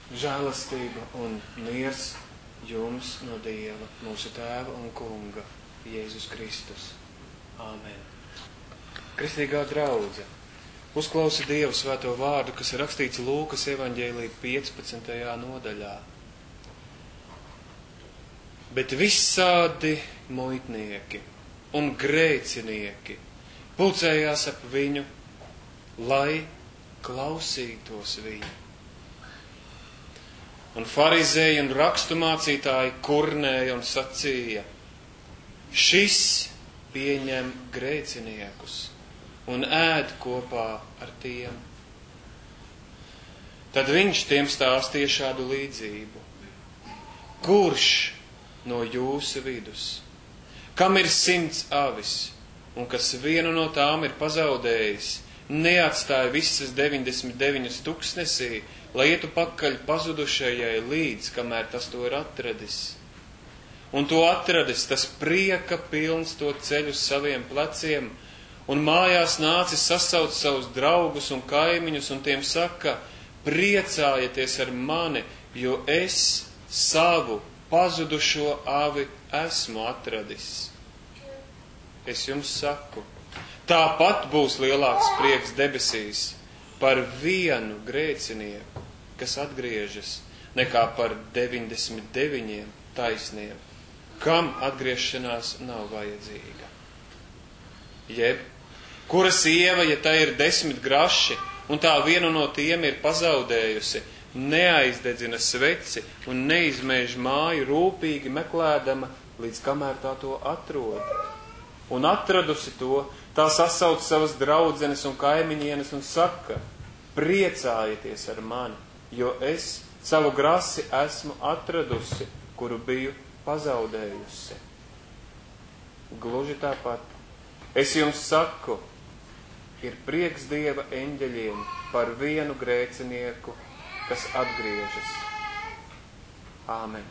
Žēlastība un miers jums no Dieva, mūsu Tēva un Kunga, Jēzus Kristus. Āmen. Kristīgā draudze, uzklausi Dievu svēto vārdu, kas ir rakstīts Lūkas evaņģēlī 15. nodaļā. Bet visādi muitnieki un grēcinieki pulcējās ap viņu, lai klausītos viņu. Un farizēji un raksturmācītāji kurnēja un sacīja: šis pieņem grēciniekus un ēd kopā ar tiem. Tad viņš tiem stāstīja šādu līdzību: kurš no jūsu vidus, kam ir 100 avis, un kas vienu no tām ir pazaudējis, neatstāja visas 99 tuksnesī, lai ietu pakaļ pazudušajai līdz, kamēr tas to ir atradis. Un to atradis, tas prieka pilns to ceļu uz saviem pleciem, un mājās nācis sasaukt savus draugus un kaimiņus, un tiem saka: priecājieties ar mani, jo es savu pazudušo avi esmu atradis. Es jums saku, tāpat būs lielāks prieks debesīs par vienu grēcinieku, kas atgriežas, nekā par 99 taisniem, kam atgriešanās nav vajadzīga. Jeb, kura sieva, ja tā ir 10 graši, un tā vienu no tiem ir pazaudējusi, neaizdedzina sveci un neizmēž māju rūpīgi meklēdama, līdz kamēr tā to atrod. Un atradusi to, tā sasauc savas draudzenes un kaimiņienes un saka: priecājieties ar mani, jo es savu grasi esmu atradusi, kuru biju pazaudējusi. Gluži tāpat, es jums saku, ir prieks Dieva eņģeļiem par vienu grēcinieku, kas atgriežas. Āmen.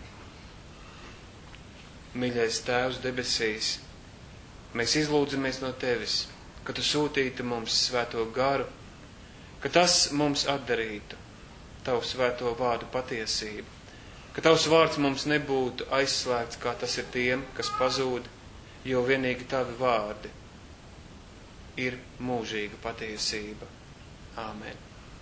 Mīļais Tēvs debesīs, mēs izlūdzamies no Tevis, ka Tu sūtītu mums svēto garu, ka tas mums atdarītu Tavu svēto vārdu patiesību, ka Tavs vārds mums nebūtu aizslēgts, kā tas ir tiem, kas pazūd, jo vienīgi Tavi vārdi ir mūžīga patiesība. Āmen.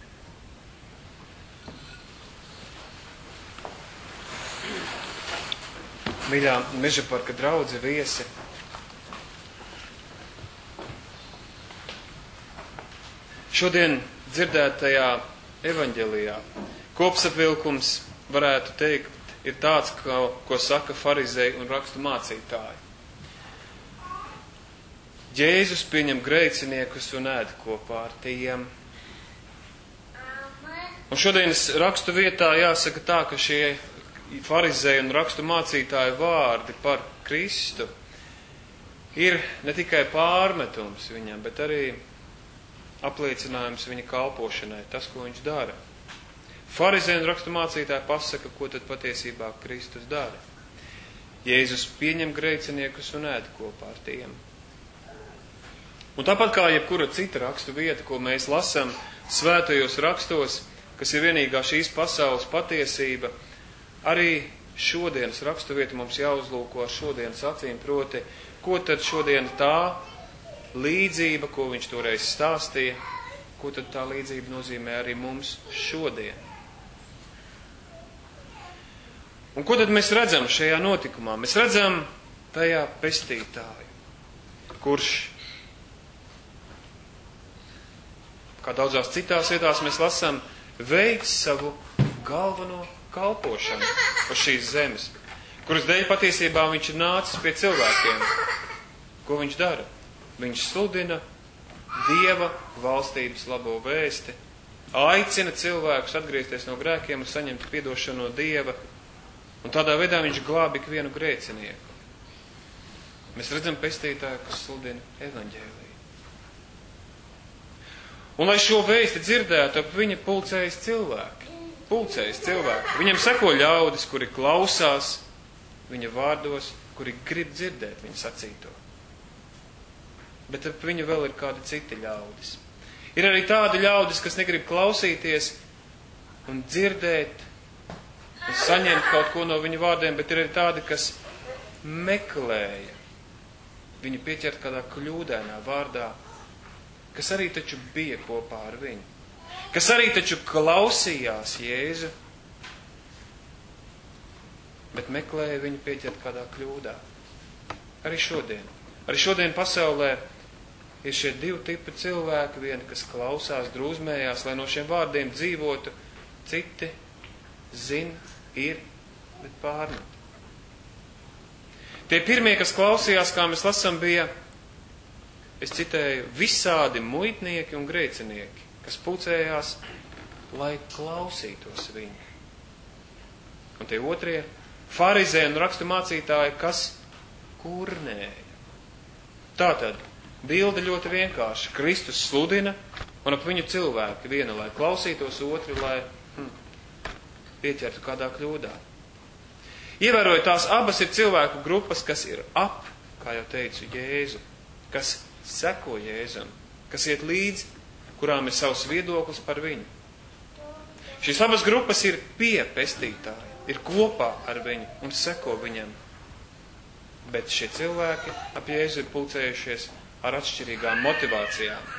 Mīļā Mežaparka draudze, viesi, šodien dzirdētajā evaņģelijā kopsavilkums, varētu teikt, ir tāds, ko saka farizēji un rakstu mācītāji. Jēzus pieņem grēciniekus un ēd kopā ar tiem. Un šodienas rakstu vietā jāsaka tā, ka šie farizēji un rakstu mācītāji vārdi par Kristu ir ne tikai pārmetums viņam, bet arī apliecinājums viņa kalpošanai, tas, ko viņš dara. Farizēji un rakstu mācītāji pasaka, ko tad patiesībā Kristus dara. Jēzus pieņem grēciniekus un ēd kopā ar tiem. Un tāpat kā jebkura cita rakstu vieta, ko mēs lasām svētajos rakstos, kas ir vienīgā šīs pasaules patiesība, arī šodienas rakstu vieta mums jāuzlūko ar šodienas acīm, proti, ko tad šodien tā līdzība, ko viņš toreiz stāstīja, ko tad tā līdzība nozīmē arī mums šodien. Un ko tad mēs redzam šajā notikumā? Mēs redzam tajā pestītāju, kurš, kā daudzās citās vietās mēs lasām, veids savu galveno kalpošanu uz šīs zemes, kuras dēļ patiesībā viņš ir nācis pie cilvēkiem. Ko viņš dara? Viņš sludina Dieva valstības labo vēsti, aicina cilvēkus atgriezties no grēkiem un saņemt piedošanu no Dieva, un tādā veidā viņš glābi ikvienu grēcinieku. Mēs redzam pestītāju, kas sludina evaņģēliju. Un lai šo vēsti dzirdētu, ap viņa pulcējas cilvēki. Viņam seko ļaudis, kuri klausās viņa vārdos, kuri grib dzirdēt viņa sacīto. Bet ap viņu vēl ir kādi citi ļaudis. Ir arī tādi ļaudis, kas negrib klausīties un dzirdēt un saņemt kaut ko no viņu vārdiem, bet ir arī tādi, kas meklēja viņu pieķert kādā kļūdainā vārdā, kas arī taču bija kopā ar viņu, kas arī taču klausījās Jēzu, bet meklēja viņu pieķert kādā kļūdā. Arī šodien pasaulē ir šie divi tipi cilvēki, vieni, kas klausās, drūzmējās, lai no šiem vārdiem dzīvotu, citi zina, ir, bet pārmet. Tie pirmie, kas klausījās, kā mēs lasām, bija, es citēju, visādi muitnieki un grēcinieki, kas pulcējās, lai klausītos viņu. Un tie otrie, farizēji un rakstu mācītāji, kas kurnēja. Tātad, bilde ļoti vienkārši. Kristus sludina, un ap viņu cilvēki, viena, lai klausītos, otri, lai pieķertu kādā kļūdā. Ievērojot, tās abas ir cilvēku grupas, kas ir ap, kā jau teicu, Jēzu, kas seko Jēzum, kas iet līdzi, kurām ir savs viedoklis par viņu. Šīs abas grupas ir pie pestītāji, ir kopā ar viņu un seko viņam. Bet šie cilvēki ap Jēzu ir pulcējušies ar atšķirīgām motivācijām,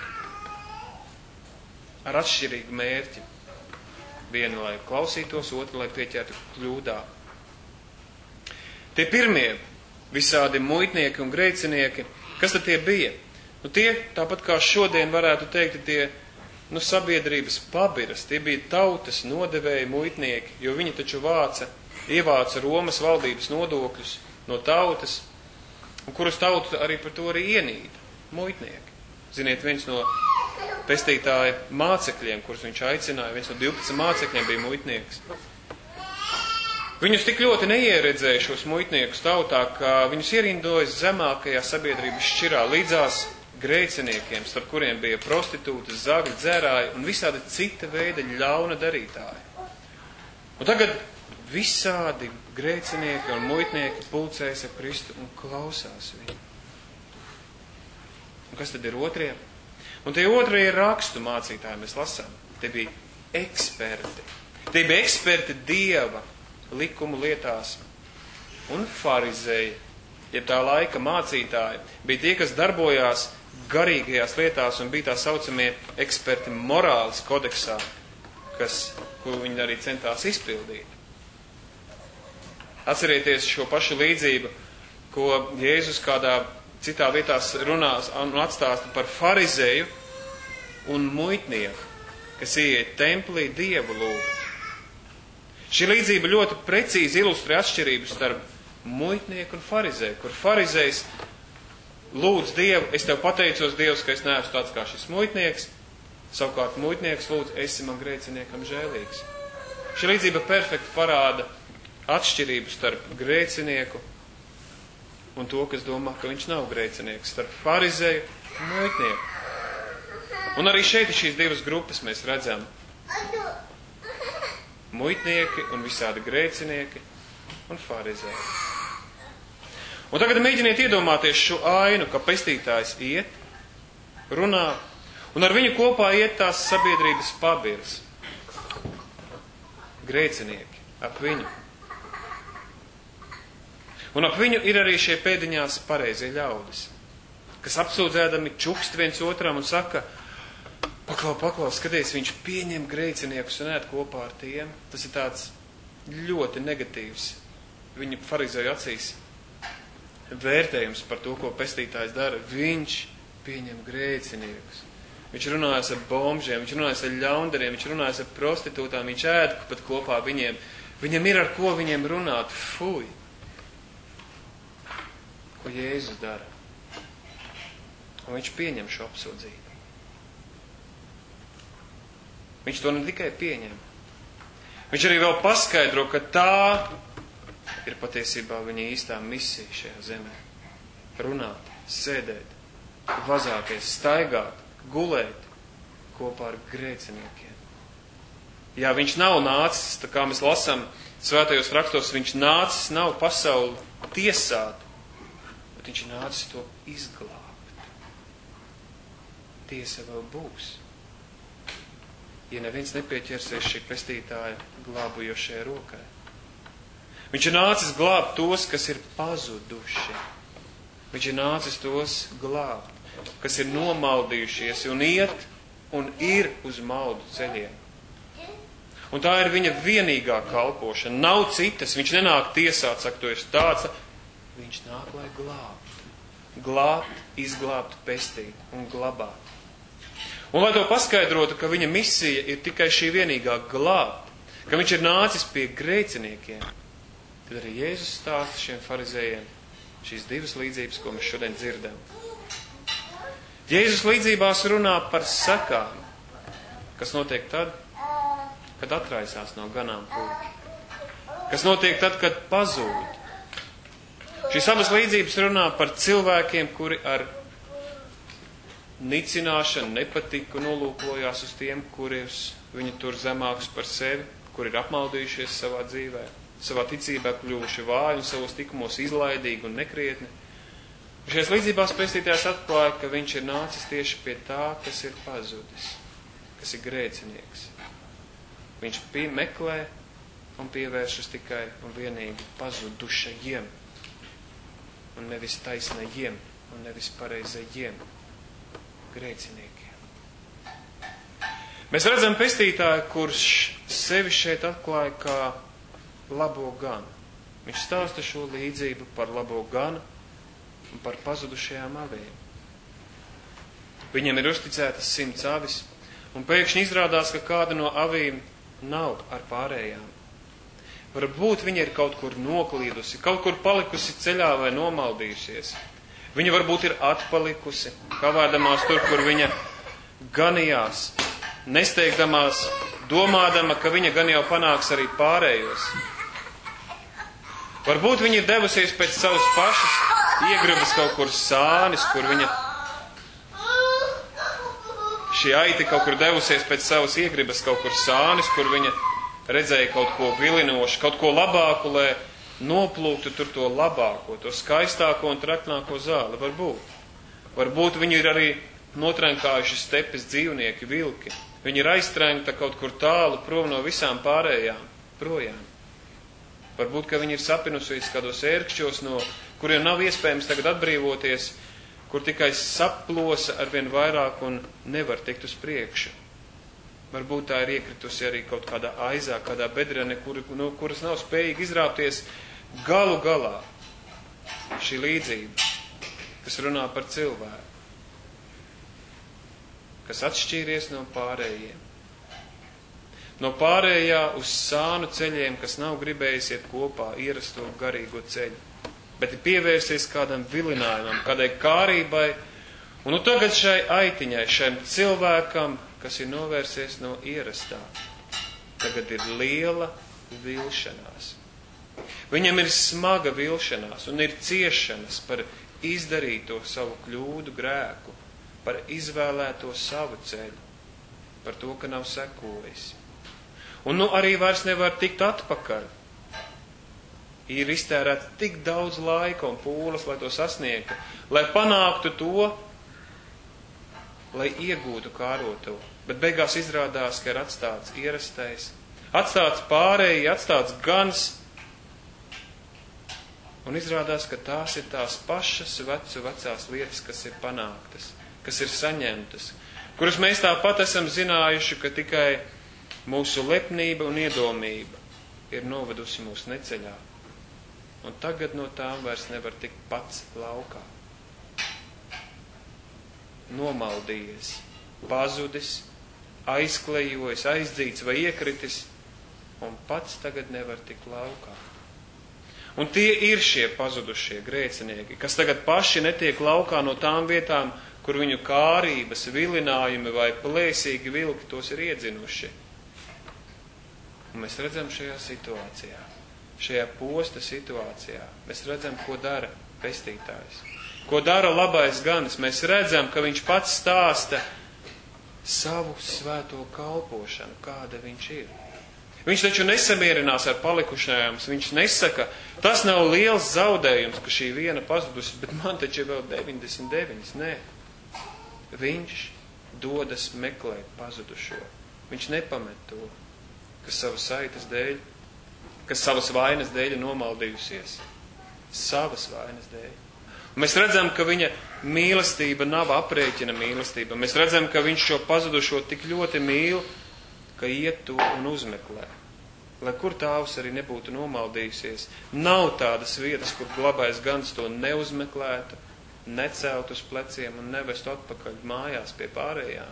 ar atšķirīgu mērķi. Vienu, lai klausītos, otru, lai pieķertu kļūdā. Tie pirmie visādi muitnieki un grēcinieki, kas tad tie bija? Tie, tāpat kā šodien varētu teikt, tie sabiedrības pabiras, tie bija tautas nodevēji muitnieki, jo viņi taču ievāca Romas valdības nodokļus no tautas, un kurus tauta arī par to arī ienīda. Muitnieki. Ziniet, viens no pestītāja mācekļiem, kurus viņš aicināja, viens no 12 mācekļiem bija muitnieks. Viņus tik ļoti neieredzēja šos muitniekus tautā, ka viņus ierindojas zemākajā sabiedrības šķirā līdzās grēciniekiem, starp kuriem bija prostitūtas, zagļi, dzērāji un visādi cita veida ļauna darītāji. Un tagad visādi grēcinieki un muitnieki pulcējas ar Kristu un klausās viņu. Un kas tad ir otrie? Un tie otrie ir rakstu mācītāji, mēs lasām. Tie bija eksperti. Tie bija eksperti Dieva likumu lietās. Un farizēji, jeb tā laika mācītāji, bija tie, kas darbojās garīgajās lietās un bija tā saucamie eksperti morāles kodeksā, ko viņi arī centās izpildīt. Atcerieties šo pašu līdzību, ko Jēzus kādā citā vietās runās un atstāsta par farizēju un muitnieku, kas ieiet templī Dievu lūgt. Šī līdzība ļoti precīzi ilustrē atšķirību starp muitnieku un farizēju, kur farizējs lūdz Dievu, es tev pateicos, Dievs, ka es neesmu tāds kā šis muitnieks, savukārt muitnieks lūdz, esi man grēciniekam žēlīgs. Šī līdzība perfekti parāda atšķirību starp grēcinieku un to, kas domā, ka viņš nav grēcinieks, starp farizēju un muitnieku. Un arī šeit šīs divas grupas mēs redzam. Muitnieki un visādi grēcinieki un farizēji. Un tagad mēģiniet iedomāties šo ainu, ka pestītājs iet, runā, un ar viņu kopā iet tās sabiedrības pabiras. Grēcinieki ap viņu. Un ap viņu ir arī šie pēdiņās pareizie ļaudis, kas apsūdzēdami čukst viens otram un saka, paklau, skaties, viņš pieņem grēciniekus un ēd kopā ar tiem. Tas ir tāds ļoti negatīvs viņa farizēju acīs vērtējums par to, ko pestītājs dara. Viņš pieņem grēciniekus. Viņš runājas ar bomžiem, viņš runājas ar ļaundariem, viņš runājas ar prostitūtām, viņš ēd pat kopā viņiem. Viņam ir ar ko viņiem runāt. Fuj! Ko Jēzus dara? Un viņš pieņem šo apsūdzību. Viņš to ne tikai pieņem. Viņš arī vēl paskaidro, ka tā ir patiesībā viņa īstā misija šajā zemē. Runāt, sēdēt, vazāties, staigāt, gulēt kopā ar grēciniekiem. Jā, viņš nav nācis, tā kā mēs lasām svētajos rakstos, viņš nācis nav pasauli tiesāt, bet viņš nācis to izglābt. Tiesa vēl būs. Ja neviens nepieķersies šī pestītāja glābujošajai rokai. Viņš ir nācis glābt tos, kas ir pazuduši. Viņš ir nācis tos glābt, kas ir nomaldījušies un iet un ir uz maldu ceļiem. Un tā ir viņa vienīgā kalpošana. Nav citas. Viņš nenāk tiesāt, saka, tu esi tāds. Viņš nāk, lai glābt. Glābt, izglābt, pestīt un glabāt. Un lai to paskaidrotu, ka viņa misija ir tikai šī vienīgā glābt, ka viņš ir nācis pie grēciniekiem, tad arī Jēzus stāsta šiem farizējiem šīs divas līdzības, ko mēs šodien dzirdam. Jēzus līdzībās runā par sekām, kas notiek tad, kad atraisās no ganāmpulka. Kas notiek tad, kad pazūd. Šīs abas līdzības runā par cilvēkiem, kuri ar nicināšanu, nepatiku nolūkojās uz tiem, kurus viņi tur zemākus par sevi, kuri ir apmaldījušies savā dzīvē, savā ticībā kļuvuši vāji un savos tikumos izlaidīgi un nekrietni. Šajās līdzībās pestītājs atklāja, ka viņš ir nācis tieši pie tā, kas ir pazudis, kas ir grēcinieks. Viņš meklē un pievēršas tikai un vienīgi pazudušajiem, un nevis taisnajiem, un nevis pareizajiem grēciniekiem. Mēs redzam pestītāju, kurš sevi šeit atklāja kā labo ganu. Viņš stāsta šo līdzību par labo ganu un par pazudušajām avīm. Viņam ir uzticētas 100 avis, un pēkšņi izrādās, ka kāda no avīm nav ar pārējām. Varbūt viņa ir kaut kur noklīdusi, kaut kur palikusi ceļā vai nomaldījusies. Viņa varbūt ir atpalikusi, kavādamās tur, kur viņa ganījās, nesteigdamās, domādama, ka viņa gan jau panāks arī pārējos. Varbūt viņa ir devusies pēc savas pašas iegribas kaut kur sānis, kur viņa šī aita kaut kur devusies pēc savas iegribas kaut kur sānis, kur viņa redzēja kaut ko vilinošu, kaut ko labāku, lai noplūktu tur to labāko, to skaistāko un traknāko zāli. Varbūt viņi ir arī notrenkājuši stepes dzīvnieki, vilki. Viņi ir aiztrenkta kaut kur tālu prom no visām pārējām, projām. Varbūt, ka viņi ir sapinusies kādos ērkšķos, no kuriem nav iespējams tagad atbrīvoties, kur tikai saplosa arvien vairāk un nevar tikt uz priekšu. Varbūt tā ir iekritusi arī kaut kādā aizā, kādā bedrene, kuras nav spējīgi izrāpties. Galu galā šī līdzība, kas runā par cilvēku, kas atšķīries no pārējiem. No pārējā uz sānu ceļiem, kas nav gribējis iet kopā ierasto garīgo ceļu, bet ir pievērsies kādam vilinājumam, kādai kārībai, un nu tagad šai aitiņai, šiem cilvēkam, kas ir novērsies no ierastā, tagad ir liela vilšanās. Viņam ir smaga vilšanās un ir ciešanas par izdarīto savu kļūdu grēku, par izvēlēto savu ceļu, par to, ka nav sekojis. Un nu arī vairs nevar tikt atpakaļ. Ir iztērēts tik daudz laika un pūles, lai to sasniegtu, lai panāktu to, lai iegūtu kāroto. Bet beigās izrādās, ka ir atstāts ierastais, atstāts pārējie, atstāts gans. Un izrādās, ka tās ir tās pašas vecās lietas, kas ir panāktas, kas ir saņemtas, kuras mēs tāpat esam zinājuši, ka tikai mūsu lepnība un iedomība ir novedusi mūsu neceļā. Un tagad no tām vairs nevar tikt pats laukā. Nomaldījies, pazudis, aizklejojis, aizdzīts vai iekritis, un pats tagad nevar tikt laukā. Un tie ir šie pazudušie grēcinieki, kas tagad paši netiek laukā no tām vietām, kur viņu kārības, vilinājumi vai plēsīgi vilki tos ir iedzinuši. Un mēs redzam šajā situācijā, šajā posta situācijā, mēs redzam, ko dara pestītājs. Ko dara labais ganis? Mēs redzam, ka viņš pats stāsta savu svēto kalpošanu, kāda viņš ir. Viņš taču nesamierinās ar palikušajām, viņš nesaka, tas nav liels zaudējums, ka šī viena pazudusi, bet man taču ir vēl 99. Nē, viņš dodas meklēt pazudušo. Viņš nepamet to, kas savu saitas dēļ kas savas vainas dēļ ir nomaldījusies. Savas vainas dēļ. Un mēs redzam, ka viņa mīlestība nav aprēķina mīlestība. Mēs redzam, ka viņš šo pazudušo tik ļoti mīl, ka iet to un uzmeklē. Lai kur tāvs arī nebūtu nomaldījusies, nav tādas vietas, kur glabais gans to neuzmeklētu, necelt uz pleciem un nevestu atpakaļ mājās pie pārējām.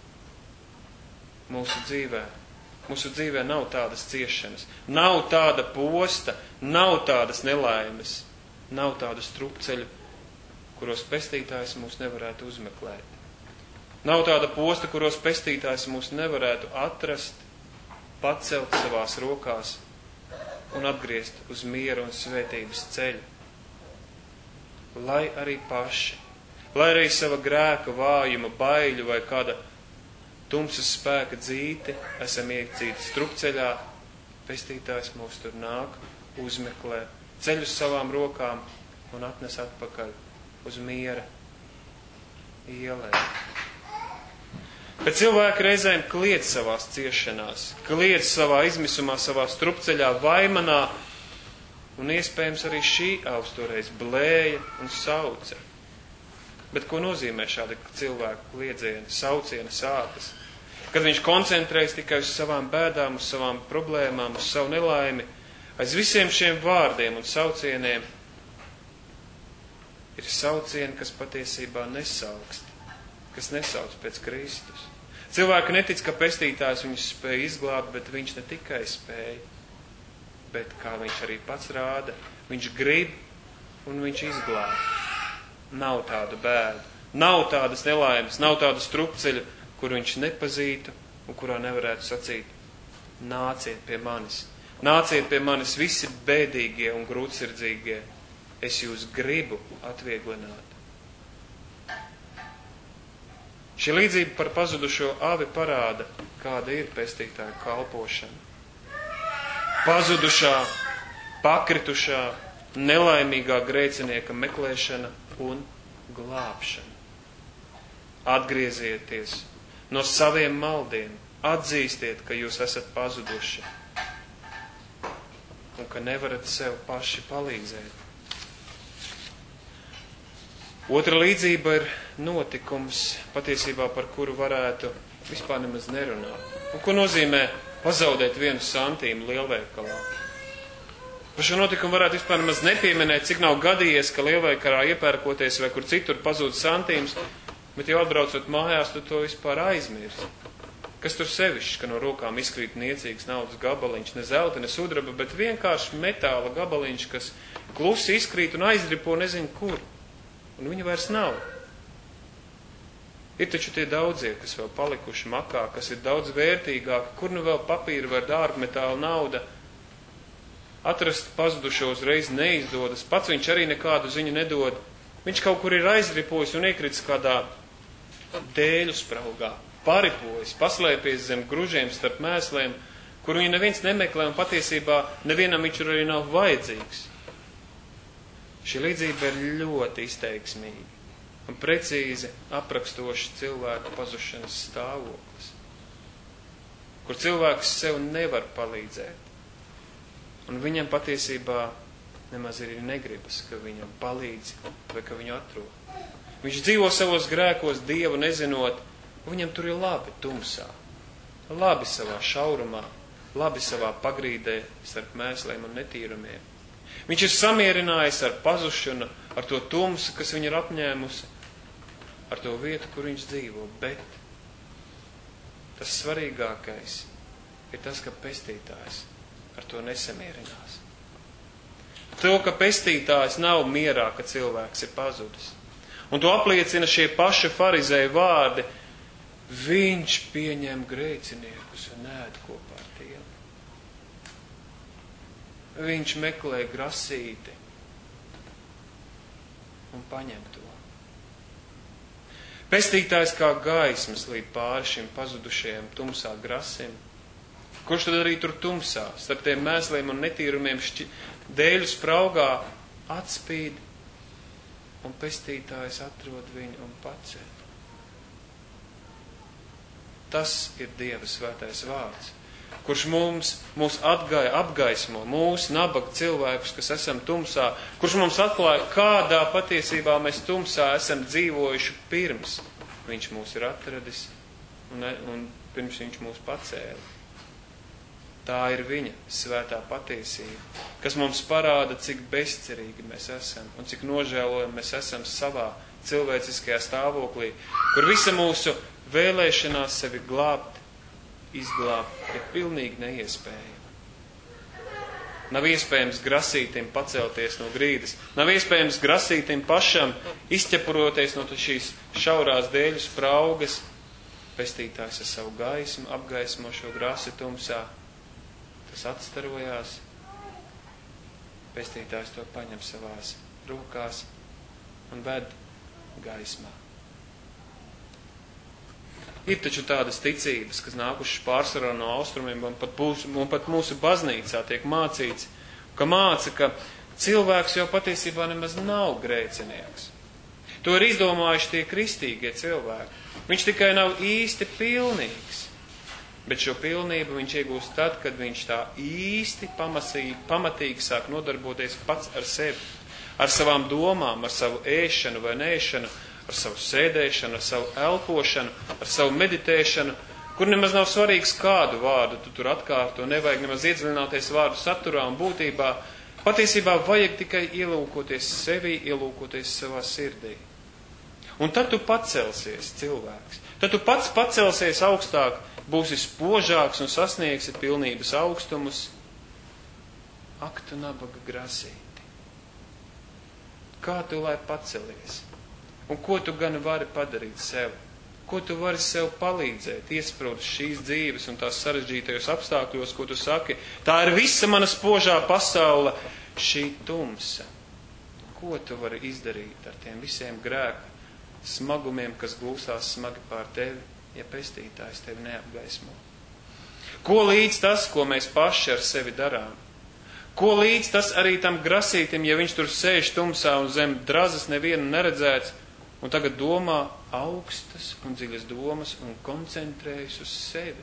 Mūsu dzīvē nav tādas ciešanas, nav tāda posta, nav tādas nelaimes, nav tādu strupceļu, kuros pestītājs mūs nevarētu uzmeklēt. Nav tāda posta, kuros pestītājs mūs nevarētu atrast, pacelt savās rokās un atgriezt uz miera un svētības ceļu. Lai arī paši, lai arī sava grēka, vājuma, baiļu vai kāda tumsas spēka dzīti esam iekcīti strupceļā, pestītājs mūs tur nāk, uzmeklē, ceļ uz savām rokām un atnes atpakaļ uz miera ielē. Bet cilvēki reizēm kliedz savās ciešanās, kliedz savā izmisumā, savā strupceļā, vaimanā, un iespējams arī šī avs toreiz blēja un sauca. Bet ko nozīmē šāda cilvēka kliedziena, sauciena, sāpes? Kad viņš koncentrējas tikai uz savām bēdām, uz savām problēmām, uz savu nelaimi, aiz visiem šiem vārdiem un saucieniem ir saucieni, kas patiesībā nesaukst, kas nesauc pēc Kristus. Cilvēki netic, ka pestītājs viņus spēja izglābt, bet viņš ne tikai spēja, bet, kā viņš arī pats rāda, viņš grib un viņš izglāb. Nav tādu bēdu, nav tādas nelaimes, nav tādu strupceļu, kur viņš nepazītu un kurā nevarētu sacīt: nāciet pie manis visi bēdīgie un grūtsirdzīgie, es jūs gribu atvieglināt. Šī līdzība par pazudušo avi parāda, kāda ir pestītāja kalpošana. Pazudušā, pakritušā, nelaimīgā grēcinieka meklēšana un glābšana. Atgriezieties no saviem maldiem, atzīstiet, ka jūs esat pazuduši un ka nevarat sev paši palīdzēt. Otra līdzība ir notikums, patiesībā par kuru varētu vispār nemaz nerunāt. Un ko nozīmē pazaudēt vienu santīmu lielveikalā? Par šo notikumu varētu vispār nemaz nepieminēt, cik nav gadījies, ka lielveikalā iepērkoties vai kur citur pazūd santīms, bet jau atbraucot mājās, tu to vispār aizmirsti. Kas tur sevišķi, ka no rokām izkrīt niecīgs naudas gabaliņš, ne zelta, ne sudraba, bet vienkārši metāla gabaliņš, kas klusi izkrīt un aizdripo nezinu kur. Un viņa vairs nav. Ir taču tie daudzie, kas vēl palikuši makā, kas ir daudz vērtīgāki, kur nu vēl papīra vai dārgmetāla nauda. Atrast pazudušo uzreiz neizdodas, pats viņš arī nekādu ziņu nedod. Viņš kaut kur ir aizripojis un iekrits kādā dēļu spraugā, paripojis, paslēpies zem gružiem starp mēsliem, kur viņu neviens nemeklē un patiesībā nevienam viņš arī nav vajadzīgs. Šī līdzība ir ļoti izteiksmīga un precīzi aprakstoši cilvēku pazušanas stāvoklis, kur cilvēks sev nevar palīdzēt, un viņam patiesībā nemaz arī negribas, ka viņam palīdz vai ka viņu atrod. Viņš dzīvo savos grēkos Dievu nezinot, un viņam tur ir labi tumsā, labi savā šaurumā, labi savā pagrīdē starp mēsliem un netīrumiem. Viņš ir samierinājies ar pazušanu, ar to tumsu, kas viņu ir apņēmusi, ar to vietu, kur viņš dzīvo. Bet tas svarīgākais ir tas, ka pestītājs ar to nesamierinās. To, ka pestītājs nav mierā, ka cilvēks ir pazudis. Un to apliecina šie paši farizēju vārdi: viņš pieņem grēciniekus un ēd kopā ar tiem. Viņš meklē grasīti un paņem to. Pestītājs kā gaismas līd pāri šim pazudušajam tumsā grasim. Kurš tad arī tur tumsā, starp tiem mēsliem un netīrumiem dēļu spraugā atspīd, un pestītājs atrod viņu un paceļ. Tas ir Dieva svētais vārds. kurš mūs apgaismo, mūsu nabaga cilvēkus, kas esam tumsā, kurš mums atklāja, kādā patiesībā mēs tumsā esam dzīvojuši pirms viņš mūs ir atradis un pirms viņš mūs pacēla. Tā ir viņa svētā patiesība, kas mums parāda, cik bezcerīgi mēs esam un cik nožēlojami mēs esam savā cilvēciskajā stāvoklī, kur visa mūsu vēlēšanās sevi izglābt ir pilnīgi neiespējama. Nav iespējams grasītim pacelties no grīdas, nav iespējams grasītim pašam izķepuroties no šīs šaurās dēļu spraugas. Pestītājs ar savu gaismu apgaismo šo grasi tumsā. Tas atstarojās, pestītājs to paņem savās rokās un ved gaismā. Ir taču tādas ticības, kas nākušas pārsvarā no austrumiem, un pat mūsu baznīcā tiek mācīts, ka cilvēks jau patiesībā nemaz nav grēcinieks. To ir izdomājuši tie kristīgie cilvēki. Viņš tikai nav īsti pilnīgs. Bet šo pilnību viņš iegūst tad, kad viņš tā īsti pamatīgi sāk nodarboties pats ar sevi, ar savām domām, ar savu ēšanu vai neēšanu, ar savu sēdēšanu, ar savu elpošanu, ar savu meditēšanu, kur nemaz nav svarīgs kādu vārdu tu tur atkārto, nevajag nemaz iedziļināties vārdu saturā un būtībā. Patiesībā vajag tikai ielūkoties sevi, ielūkoties savā sirdī. Un tad tu pacelsies, cilvēks. Tad tu pats pacelsies augstāk, būsi spožāks un sasniegsi pilnības augstumus. Ak, tu nabaga grasīti! Kā tu lai pacelies? Un ko tu gan vari padarīt sev? Ko tu vari sev palīdzēt, iesprūst šīs dzīves un tās sarežģītajos apstākļos, ko tu saki? Tā ir visa mana spožā pasaule, šī tumsa. Ko tu vari izdarīt ar tiem visiem grēku smagumiem, kas gūstās smagi pār tevi, ja pestītājs tevi neapgaismo? Ko līdz tas, ko mēs paši ar sevi darām? Ko līdz tas arī tam grasītim, ja viņš tur sēž tumsā un zem drazas nevienu neredzēts, un tagad domā augstas un dziļas domas un koncentrējas uz sevi?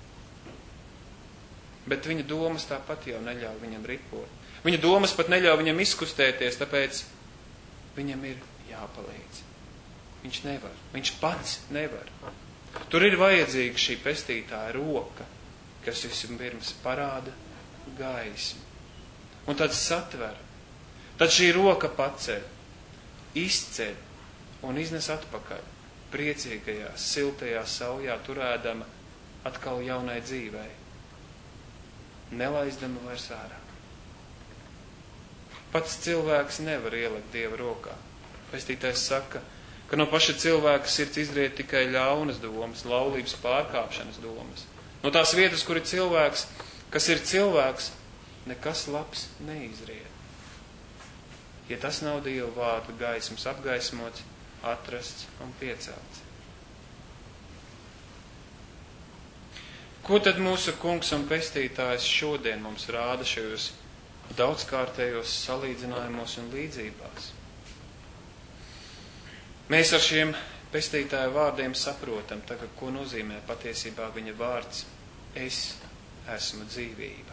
Bet viņa domas tāpat jau neļauj viņam ripot. Viņa domas pat neļauj viņam izkustēties, tāpēc viņam ir jāpalīdz. Viņš nevar. Viņš pats nevar. Tur ir vajadzīga šī pestītāja roka, kas vispirms parāda gaismu. Un tad satver. Tad šī roka paceļ, izceļ un iznes atpakaļ. Priecīgajā, siltajā saujā turēdama atkal jaunai dzīvei. Nelaizdama vairs ārā. Pats cilvēks nevar ielikt Dieva rokā. Pestītājs saka, ka no paša cilvēka sirds izriet tikai ļaunas domas, laulības pārkāpšanas domas. No tās vietas, kur ir cilvēks, kas ir cilvēks, nekas labs neizriet. Ja tas nav Dieva vārdu gaismas apgaismots, atrasts un piecelts. Ko tad mūsu kungs un pestītājs šodien mums rāda šajos daudzkārtējos salīdzinājumos un līdzībās? Mēs ar šiem pestītāja vārdiem saprotam, tagad, ko nozīmē patiesībā viņa vārds es esmu dzīvība.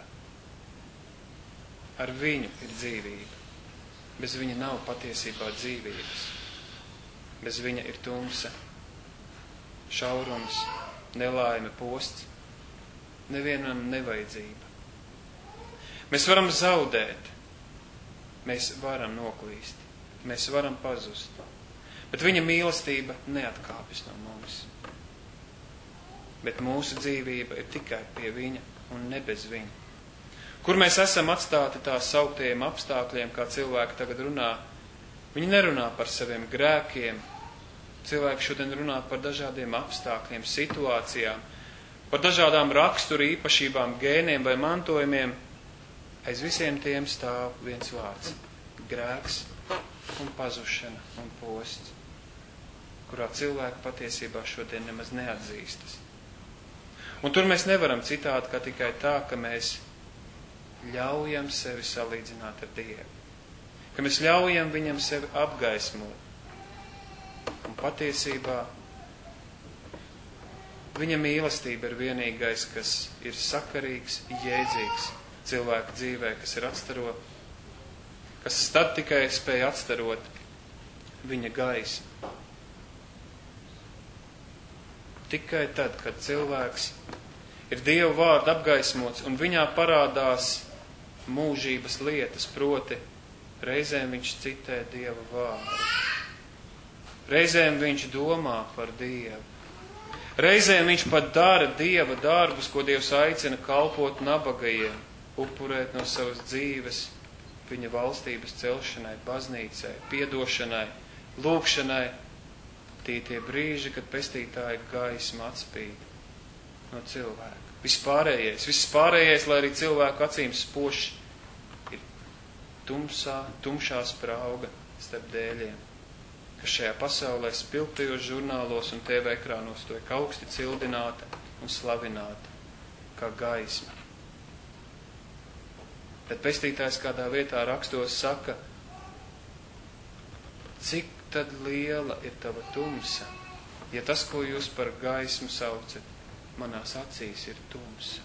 Ar viņu ir dzīvība. Bez viņa nav patiesībā dzīvības. Bez viņa ir tumsa, šaurums, nelaime, posts, nevienam nevajadzība. Mēs varam zaudēt, mēs varam noklīst, mēs varam pazust. Bet viņa mīlestība neatkāpjas no mums. Bet mūsu dzīvība ir tikai pie viņa un ne bez viņa. Kur mēs esam atstāti tā sauktajiem apstākļiem, kā cilvēki tagad runā, viņi nerunā par saviem grēkiem. Cilvēki šodien runā par dažādiem apstākļiem, situācijām, par dažādām raksturu īpašībām, gēniem vai mantojumiem. Aiz visiem tiem stāv viens vārds – grēks un pazušana un posts, kurā cilvēki patiesībā šodien nemaz neatzīstas. Un tur mēs nevaram citādi, kā tikai tā, ka mēs ļaujam sevi salīdzināt ar Dievu. Ka mēs ļaujam viņam sevi apgaismot. Un patiesībā Viņa mīlestība ir vienīgais, kas ir sakarīgs, jēdzīgs cilvēku dzīvē, kas ir atstaro, kas tad tikai spēja atstarot viņa gaismu. Tikai tad, kad cilvēks ir Dieva vārdu apgaismots un viņā parādās mūžības lietas, proti reizēm viņš citē Dieva vārdu. Reizēm viņš domā par Dievu. Reizēm viņš pat dara Dieva darbus, ko Dievs aicina kalpot nabagajiem, upurēt no savas dzīves viņa valstības celšanai, baznīcai, piedošanai, lūgšanai. Tie brīži, kad pestītāja gaisma atspīd no cilvēka. Viss pārējais, lai arī cilvēku acīm spožs, ir tumšā sprauga starp dēļiem, kas šajā pasaulē spilgtajos žurnālos un TV ekrānos tiek augsti cildināta un slavināta kā gaisma. Tad pestītājs kādā vietā rakstos saka, cik tad liela ir tava tumsa, ja tas, ko jūs par gaismu saucat, manās acīs ir tumsa.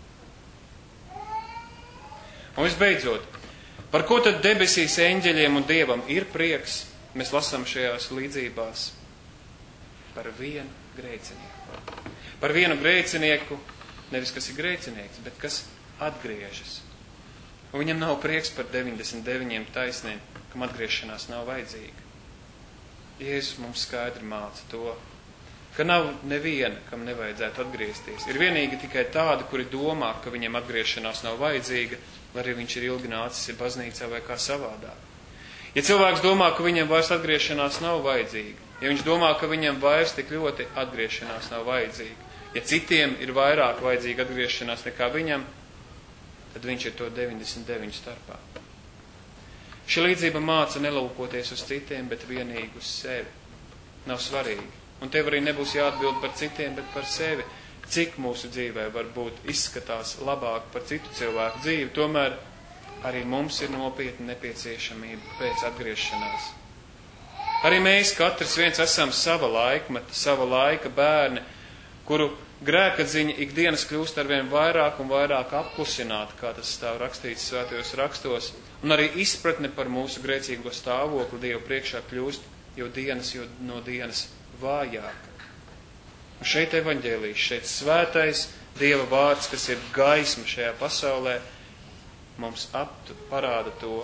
Un visbeidzot, par ko tad debesīs eņģeļiem un Dievam ir prieks? Mēs lasām šajās līdzībās par vienu grēcinieku. Par vienu grēcinieku, nevis kas ir grēcinieks, bet kas atgriežas. Un viņam nav prieks par 99 taisniem, kam atgriešanās nav vajadzīga. Jēzus mums skaidri māca to, ka nav neviena, kam nevajadzētu atgriezties. Ir vienīgi tikai tādi, kuri domā, ka viņiem atgriešanās nav vajadzīga, lai arī viņš ir ilgi nācis ir baznīcā vai kā savādāk. Ja cilvēks domā, ka viņam vairs atgriešanās nav vajadzīga, ja viņš domā, ka viņam vairs tik ļoti atgriešanās nav vajadzīga, ja citiem ir vairāk vajadzīga atgriešanās nekā viņam, tad viņš ir to 99 starpā. Šī līdzība māca nelūkoties uz citiem, bet vienīgi uz sevi. Nav svarīgi. Un tev arī nebūs jāatbild par citiem, bet par sevi. Cik mūsu dzīvē varbūt izskatās labāk par citu cilvēku dzīvi, tomēr arī mums ir nopietna nepieciešamība pēc atgriešanās. Arī mēs katrs viens esam sava laikmeta, sava laika bērni, kuru grēkadziņa ikdienas kļūst arvien vairāk un vairāk apklusināta, kā tas stāv rakstīts svētajos rakstos, un arī izpratne par mūsu grēcīgo stāvokli Dievu priekšā kļūst jo no dienas vājāk. Un šeit evaņģēlijas, šeit svētais Dieva vārds, kas ir gaisma šajā pasaulē, mums parāda to.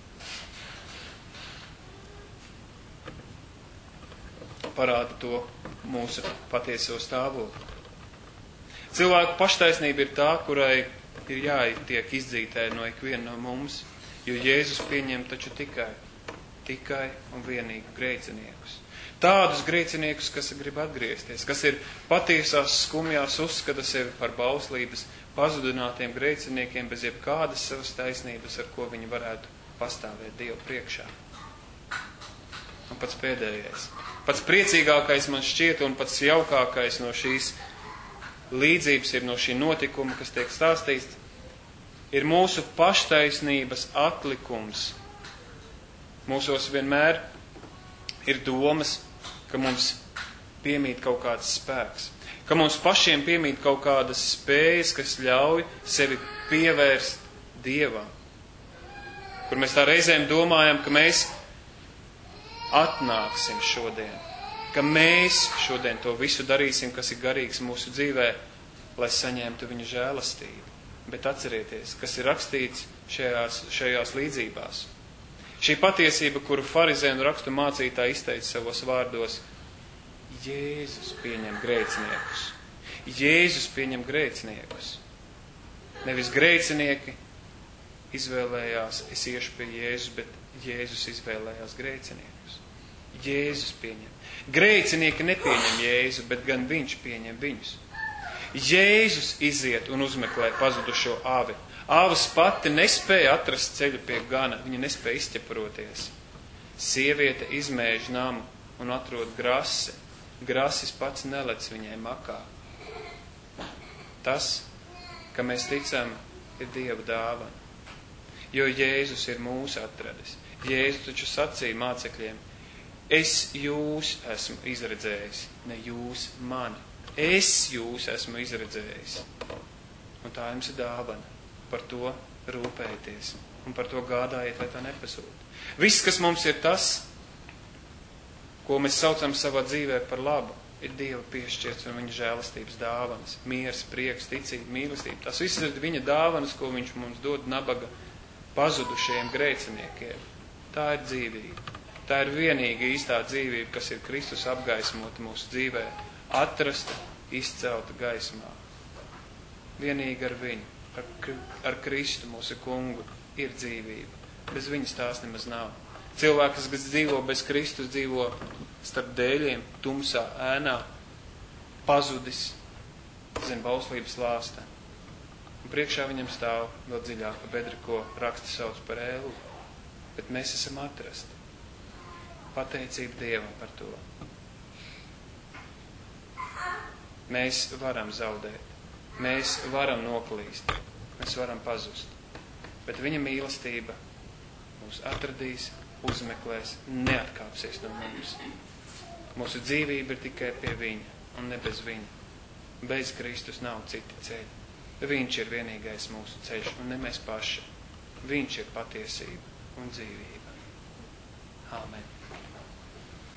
Parāda to mūsu patieso stāvokli. Cilvēku paštaisnība ir tā, kurai ir jātiek izdzītē no ikviena no mums, jo Jēzus pieņem taču tikai un vienīgi grēciniekus. Tādus grēciniekus, kas grib atgriezties, kas ir patiesās skumjās uzskata sevi par bauslības pazudinātiem grēciniekiem bez jebkādas savas taisnības, ar ko viņi varētu pastāvēt Dievu priekšā. Un pats pēdējais, pats priecīgākais man šķiet un pats jaukākais no šīs līdzības ir no šī notikuma, kas tiek stāstīts, ir mūsu paštaisnības atlikums. Mūsos vienmēr ir domas, ka mums piemīt kaut kāds spēks, ka mums pašiem piemīt kaut kādas spējas, kas ļauj sevi pievērst Dievam. Kur mēs tā reizēm domājam, ka mēs atnāksim šodien, ka mēs šodien to visu darīsim, kas ir garīgs mūsu dzīvē, lai saņemtu viņa žēlastību. Bet atcerieties, kas ir rakstīts šajās līdzībās. Šī patiesība, kuru farizēju un rakstu mācītāji izteica savos vārdos, Jēzus pieņem grēciniekus. Jēzus pieņem grēciniekus. Nevis grēcinieki izvēlējās, es iešu pie Jēzus, bet Jēzus izvēlējās grēciniekus. Jēzus pieņem. Grēcinieki nepieņem Jēzu, bet gan viņš pieņem viņus. Jēzus iziet un uzmeklē pazudušo avi. Avas pati nespēja atrast ceļu pie gana, viņa nespēja izķeparoties. Sieviete izmēž namu un atrod grasi. Grasis pats nelec viņai makā. Tas, ka mēs ticam, ir Dieva dāvana. Jo Jēzus ir mūs atradis. Jēzus taču sacīja mācekļiem, es jūs esmu izredzējis, ne jūs mani. Es jūs esmu izredzējis. Un tā jums ir dāvana. Par to rūpējieties. Un par to gādājiet, lai tā nepazūd. Viss, kas mums ir tas, ko mēs saucam savā dzīvē par labu, ir Dieva piešķirts un viņa žēlastības dāvanas. Miers, prieks, ticība, mīlestība. Tas viss ir viņa dāvanas, ko viņš mums dod nabaga pazudušajiem grēciniekiem. Tā ir dzīvība. Tā ir vienīga īstā dzīvība, kas ir Kristus apgaismota mūsu dzīvē, atrasta, izcelta gaismā. Vienīgi ar viņu, ar Kristu mūsu kungu, ir dzīvība. Bez viņas tās nemaz nav. Cilvēks, kas dzīvo bez Kristus, dzīvo starp dēļiem, tumsā, ēnā, pazudis zem bauslības lāsta. Un priekšā viņam stāv vēl dziļāka bedra, ko raksti sauc par ēlu. Bet mēs esam atrasti. Pateicība Dievam par to. Mēs varam zaudēt. Mēs varam noklīst. Mēs varam pazust. Bet viņa mīlestība mūs atradīs, uzmeklēs, neatkāpsies no mums. Mūsu dzīvība ir tikai pie viņa un ne bez viņa. Bez Kristus nav citi ceļi. Viņš ir vienīgais mūsu ceļš un ne mēs paši. Viņš ir patiesība un dzīvība. Āmen.